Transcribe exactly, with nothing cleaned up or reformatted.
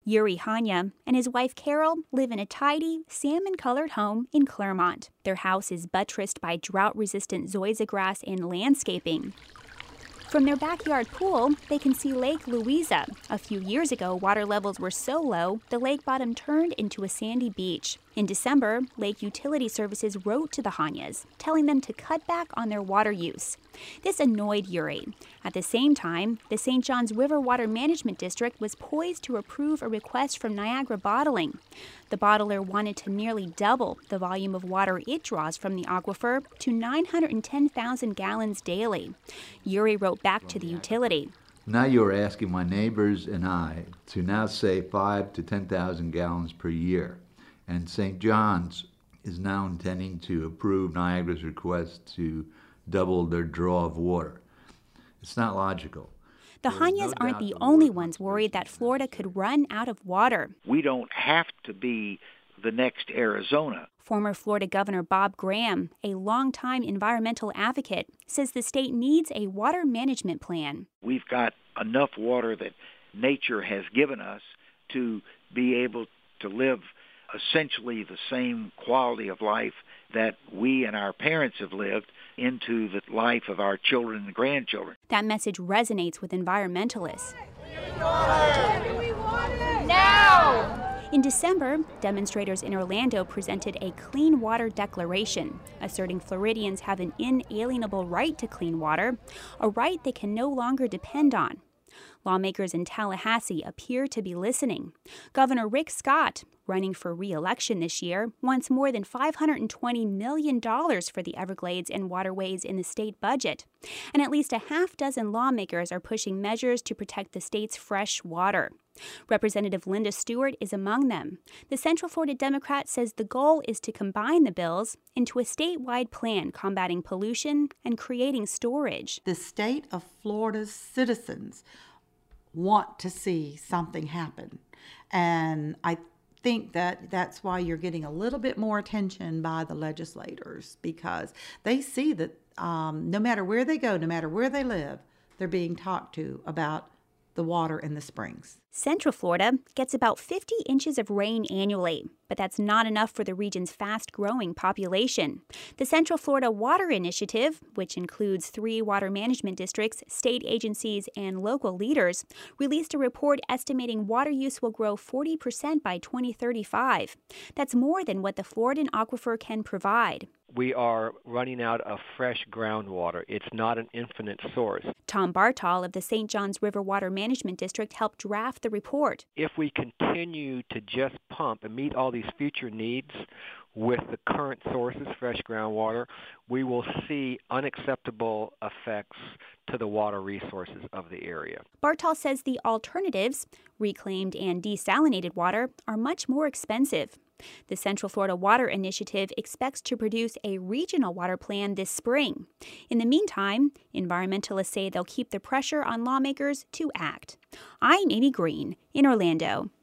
Yuri Hanya and his wife Carol live in a tidy, salmon-colored home in Claremont. Their house is buttressed by drought-resistant zoysia grass and landscaping. From their backyard pool, they can see Lake Louisa. A few years ago, water levels were so low, the lake bottom turned into a sandy beach. In December, Lake Utility Services wrote to the Hanyas, telling them to cut back on their water use. This annoyed Yuri. At the same time, the Saint Johns River Water Management District was poised to approve a request from Niagara Bottling. The bottler wanted to nearly double the volume of water it draws from the aquifer to nine hundred ten thousand gallons daily. Yuri wrote back to the utility. Now you're asking my neighbors and I to now save five to ten thousand gallons per year. And Saint John's is now intending to approve Niagara's request to double their draw of water. It's not logical. The Hanyas aren't the only ones worried that Florida could run out of water. We don't have to be the next Arizona. Former Florida Governor Bob Graham, a longtime environmental advocate, says the state needs a water management plan. We've got enough water that nature has given us to be able to live essentially the same quality of life that we and our parents have lived into the life of our children and grandchildren. That message resonates with environmentalists. Now! In December, demonstrators in Orlando presented a Clean Water Declaration, asserting Floridians have an inalienable right to clean water, a right they can no longer depend on. Lawmakers in Tallahassee appear to be listening. Governor Rick Scott, running for re-election this year, wants more than five hundred twenty million dollars for the Everglades and waterways in the state budget. And at least a half dozen lawmakers are pushing measures to protect the state's fresh water. Representative Linda Stewart is among them. The Central Florida Democrat says the goal is to combine the bills into a statewide plan combating pollution and creating storage. The state of Florida's citizens want to see something happen. And I think that that's why you're getting a little bit more attention by the legislators, because they see that um, no matter where they go, no matter where they live, they're being talked to about the water in the springs. Central Florida gets about fifty inches of rain annually, but that's not enough for the region's fast-growing population. The Central Florida Water Initiative, which includes three water management districts, state agencies, and local leaders, released a report estimating water use will grow forty percent by twenty thirty-five. That's more than what the Floridan aquifer can provide. We are running out of fresh groundwater. It's not an infinite source. Tom Bartol of the Saint Johns River Water Management District helped draft the report. If we continue to just pump and meet all these future needs with the current sources, fresh groundwater, we will see unacceptable effects to the water resources of the area. Bartol says the alternatives, reclaimed and desalinated water, are much more expensive. The Central Florida Water Initiative expects to produce a regional water plan this spring. In the meantime, environmentalists say they'll keep the pressure on lawmakers to act. I'm Amy Green in Orlando.